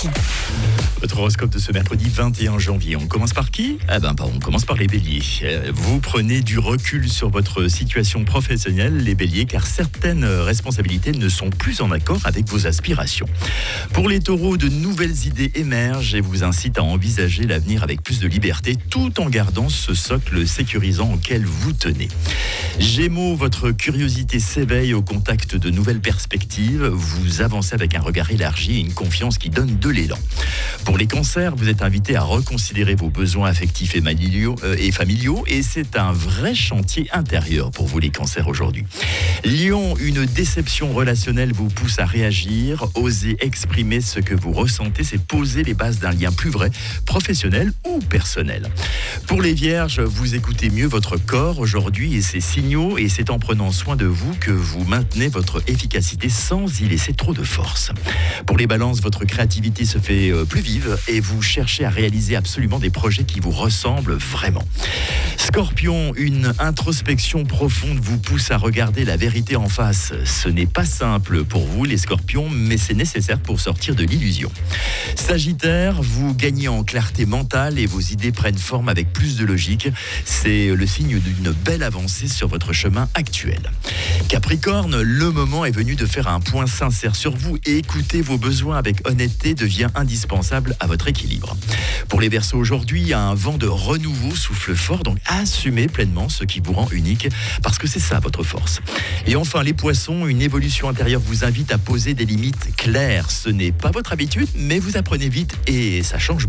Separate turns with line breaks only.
Votre horoscope de ce mercredi 21 janvier. On commence par qui ? On commence par les béliers. Vous prenez du recul sur votre situation professionnelle, les béliers, car certaines responsabilités ne sont plus en accord avec vos aspirations. Pour les taureaux, de nouvelles idées émergent et vous incitent à envisager l'avenir avec plus de liberté, tout en gardant ce socle sécurisant auquel vous tenez. Gémeaux, votre curiosité s'éveille au contact de nouvelles perspectives. Vous avancez avec un regard élargi et une confiance qui donne de l'élan. Pour les cancers, vous êtes invité à reconsidérer vos besoins affectifs et familiaux et c'est un vrai chantier intérieur pour vous les cancers aujourd'hui. Lion, une déception relationnelle vous pousse à réagir. Oser exprimer ce que vous ressentez, c'est poser les bases d'un lien plus vrai, professionnel ou personnel. Pour les vierges, vous écoutez mieux votre corps aujourd'hui et ses signaux et c'est en prenant soin de vous que vous maintenez votre efficacité sans y laisser trop de force. Pour les balances, votre créativité se fait plus vive et vous cherchez à réaliser absolument des projets qui vous ressemblent vraiment. Scorpion, une introspection profonde vous pousse à regarder la vérité en face. Ce n'est pas simple pour vous les scorpions, mais c'est nécessaire pour sortir de l'illusion. Sagittaire, vous gagnez en clarté mentale et vos idées prennent forme avec plus de logique. C'est le signe d'une belle avancée sur votre chemin actuel. Capricorne, le moment est venu de faire un point sincère sur vous et écouter vos besoins avec honnêteté devient indispensable à votre équilibre. Pour les Verseaux aujourd'hui, un vent de renouveau souffle fort, donc assumez pleinement ce qui vous rend unique parce que c'est ça votre force. Et enfin les Poissons, une évolution intérieure vous invite à poser des limites claires. Ce n'est pas votre habitude, mais vous apprenez vite et ça change.